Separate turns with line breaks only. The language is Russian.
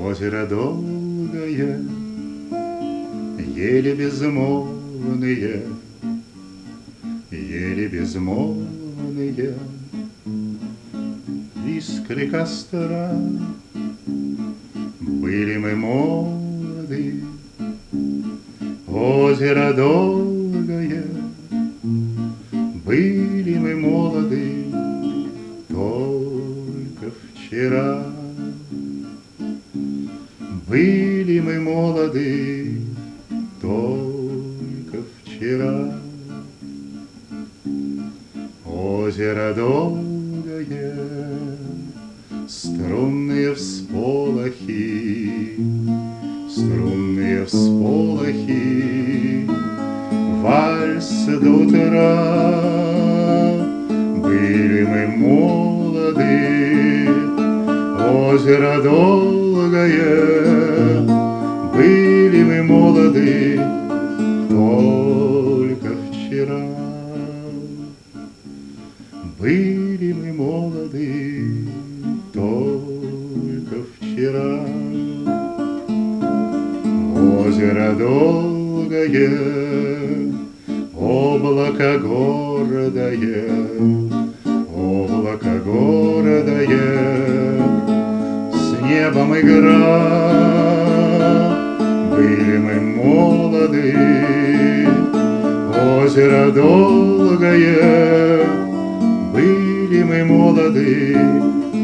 Озеро долгое, еле безмолвные, еле безмолвные искры костра. Были мы молоды, озеро долгое, были мы молоды только вчера. Были мы молоды только вчера. Озеро долгое, струнные всполохи, струнные всполохи, вальс до утра. Были мы молоды, озеро долгое, были мы молоды только вчера. Были мы молоды только вчера. Озеро долгое, облако гордое, облако гордое, с небом игра. Были мы молоды, озеро долгое, были мы молоды